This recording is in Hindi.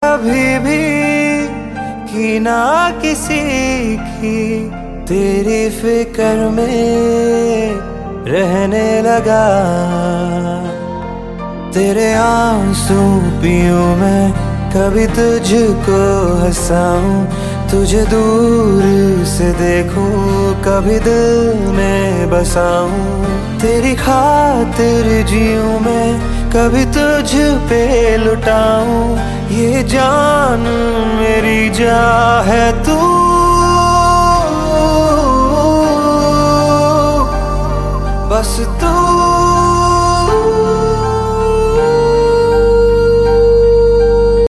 कभी भी की ना किसी की, तेरी फिक्र में रहने लगा। तेरे आंसू पीऊं मैं, कभी तुझको हंसाऊं, तुझे दूर से देखूं, कभी दिल में बसाऊं। तेरी खातिर जीऊं मैं, कभी तुझ पे लुटाऊं, ये जान मेरी जा है तू। बस